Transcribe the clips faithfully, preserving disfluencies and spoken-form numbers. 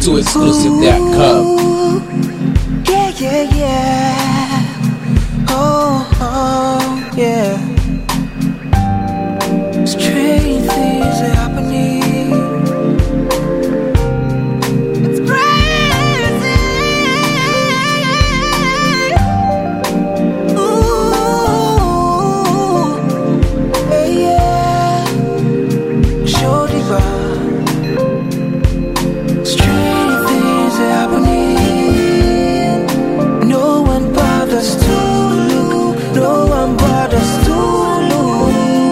to exclusive dot com. Yeah, yeah, yeah. Oh, oh, yeah. Strange things are happening. It's crazy. Ooh, yeah, yeah. Show the bar. Strange things are happening. No one bothers to look. No one bothers to look.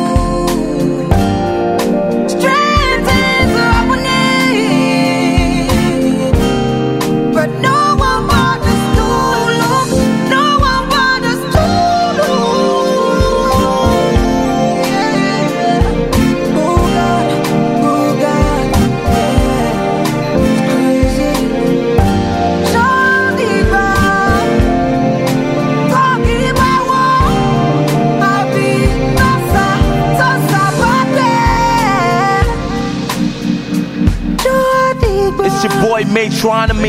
Strange things are happening, but no one bothers to look. No one bothers to look. Yeah. Oh God, oh God, yeah. It's crazy. Talking about, talking about war. I be tossa, tossa, It's your boy Matronomy.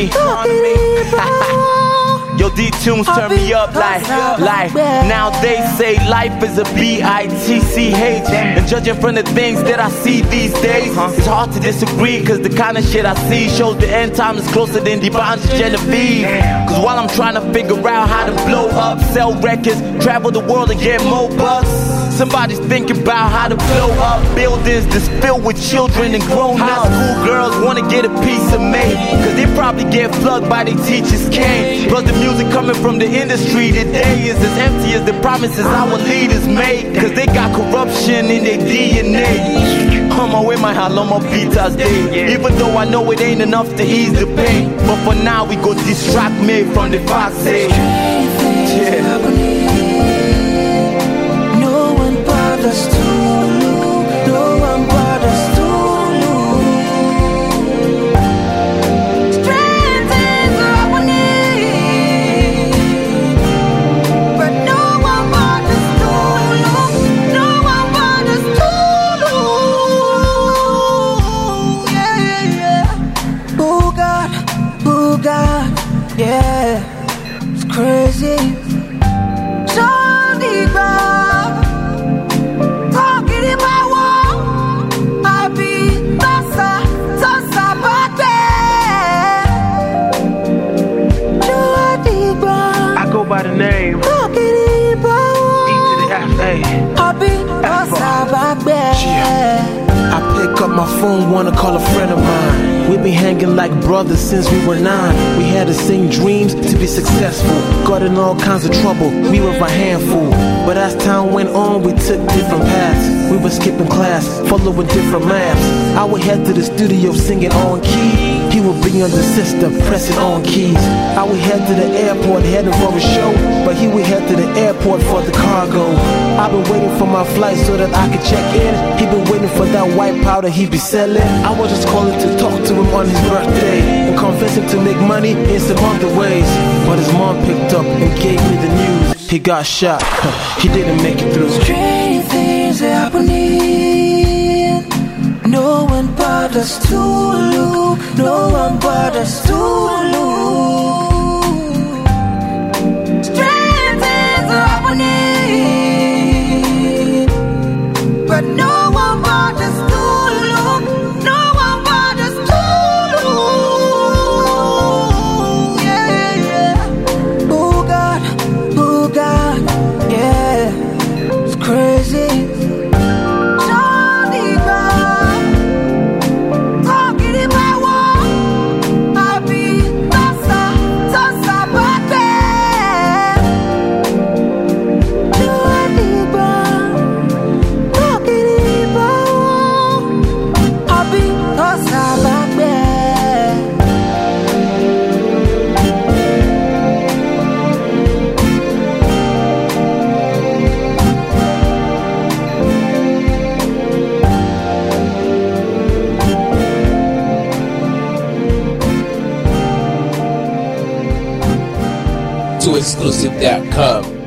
Yo, D-Tunes turn me up like, like now they say life is a B I T C H. And judging from the things that I see these days, it's hard to disagree, cause the kind of shit I see shows the end time is closer than Devon to Genevieve. Cause while I'm trying to figure out how to blow up, sell records, travel the world and get more bucks, somebody's thinking about how to blow up buildings that's filled with children and grown-ups. School girls wanna get a piece of me, cause they probably get plugged by their teacher's cane. Plus the music coming from the industry today is as empty as the promises our leaders made, cause they got corruption in their D N A. On my way, my Haloma Beaters day. Even though I know it ain't enough to ease the pain, but for now we go distract me from the fact say, yeah. No one bothers to look. No one bothers to look. Strange things are happening, but no one bothers to look. No one bothers to look. Yeah, yeah, yeah. Oh God, oh God, yeah. It's crazy. Talking about, talking about war. I be tossa, tossa, I go by the name E to the F A. I pick up my phone, wanna call a friend of mine. We've been hanging like brothers since we were nine. We had the same dreams to be successful. Got in all kinds of trouble, we were a handful. But as time went on, we took different paths. We were skipping class, following different maps. I would head to the studio singing on key. He would be on the system, pressing on keys. I would head to the airport, heading for a show. But he would head to the airport for the cargo. I've been waiting for my flight so that I could check in. He been waiting for that white powder he be selling. I was just calling to talk to him on his birthday and convince him to make money in some other ways. But his mom picked up and gave me the news. He got shot, he didn't make it through. Strange things are happening. No one bothers to look. No one bothers to look. Strange things are happening, but no one bothers to look. No one bothers to look. Yeah, yeah. Oh God, oh God, yeah. It's crazy. Talking about, talking about war. I be tossa, tossa, talking about, talking about. I be tossa, to exclusive dot com.